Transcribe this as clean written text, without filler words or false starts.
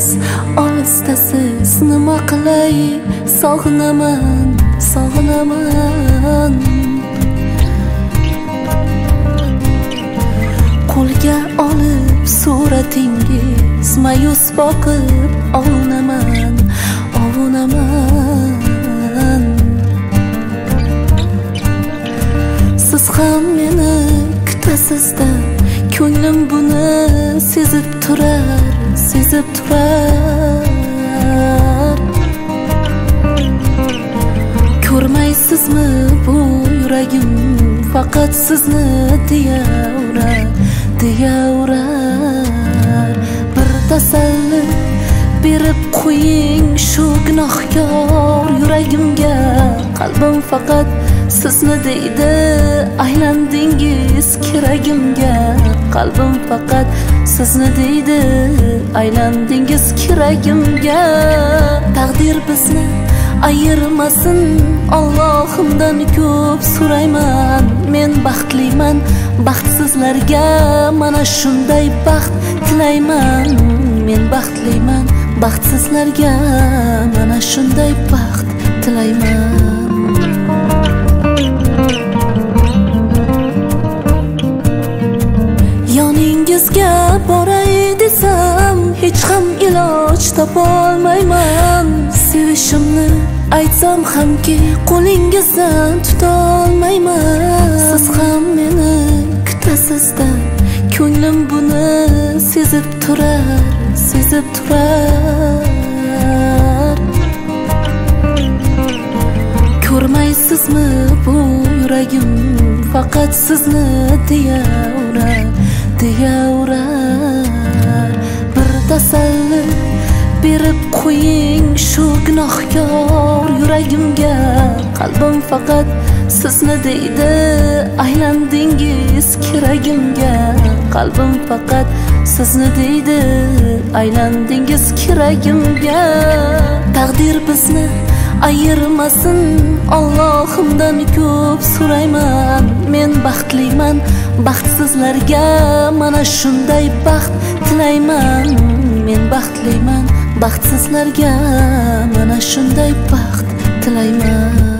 olistasiz nima qilay, sog'inaman, sog'inaman. Qo'lga olib suratingiz mayus boqib ovunaman, ovunaman. Siz ham meni kutasizda, ko'nglim buni sezib turar, sezib turar. Ko'rmaysizmi bu yuragim faqat sizni deyavrar, deyavrar. Bir tasalli berib qo'ying shu gunohkor yuragimga. Qalbim faqat sizni deydi, aylandingiz keragimga. Qalbim faqat sizni deydi, aylandingiz keragimga. Taqdir bizni ayirmasin, Allohimdan ko'p so'rayman. Men baxtliman, baxtsizlarga mana shunday baxt tilayman. Men baxtliman, baxtsizlarga mana shunday baxt tilayman. Yoningizga boray desam, hech ham iloj topolmayman. Sevishimni aytsam hamki, qo'lingizdan tutolmayman. Siz ham meni kutasizda, ko'nglim buni sezib turar, sezib turar. Ko'rmaysizmi bu yuragim faqat sizni deyavrar, deyavrar. Bir tasalli berib qo'ying shu gunohkor yuragimga. Qalbim faqat sizni deydi, aylandingiz keragimga. Qalbim faqat sizni deydi, aylandingiz keragimga. Taqdir bizni ayirmasin, Allohimdan ko'p so'rayman. Men baxtliman, baxtsizlarga mana shunday baxt tilayman. Men baxtliman, baxtsizlarga mana shunday baxt tilayman.